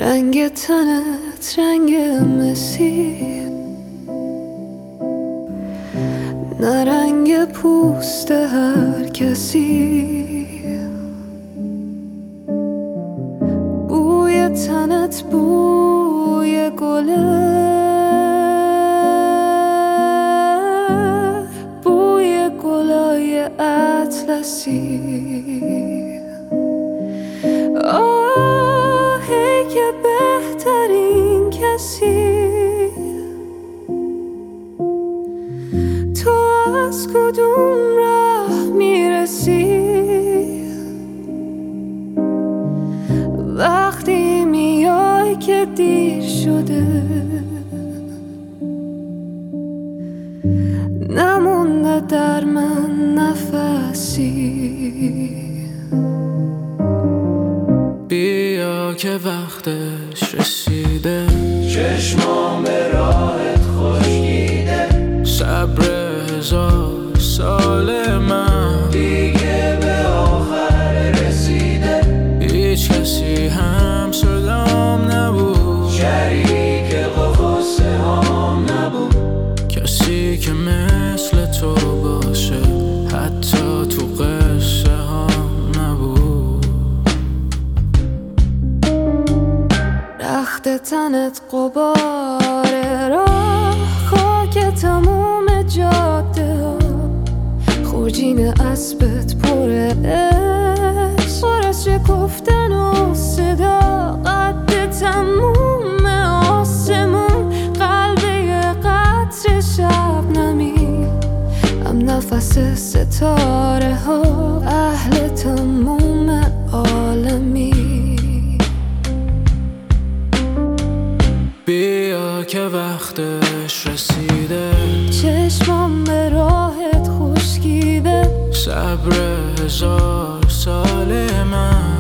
رنگ تنت رنگ مسیح، نه رنگ پوست هر کسی. بوی تنت بوی گله، بوی گلای اطلسی. آهی که بهترین کسی، تو از کدوم راه میرسی؟ وقتی میای که دیر شده، نمونده در من نفسی. بیا که وقتش رسیده، چشمام به راهت خشکیده. صبر 1000 سال من دیگه به آخر رسیده. هیچ کسی هم صدام نبود، شریک قصه هام نبود. کسی که مثل تو باشه حتی تو قصه هام نبود. رخت تنت غبار راه، خاک تموم جاده ها. خورجین اسبت پر عشق، پر از شکفتن و صدا. قد تموم آسمون، قلب یه قطر شبنمی. هم نفس ستاره ها، اهل تموم عالمی. بیا که وقتش رسیده، چشمام به راهت خشکیده. صبر 1000 سال من